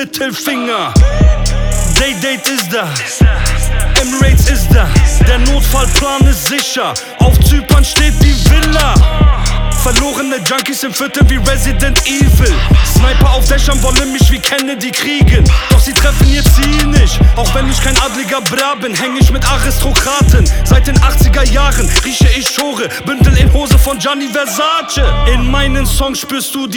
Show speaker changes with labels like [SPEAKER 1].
[SPEAKER 1] Mittelfinger. Daydate ist da, Emirates ist da, der Notfallplan ist sicher. Auf Zypern steht die Villa. Verlorene Junkies im Viertel wie Resident Evil. Sniper auf Dächern wollen mich wie Kennedy kriegen, doch sie treffen ihr Ziel nicht. Auch wenn ich kein adliger Bra bin, häng ich mit Aristokraten. Seit den 80er Jahren rieche ich Schore, Bündel in Hose von Gianni Versace. In meinen Songs spürst du die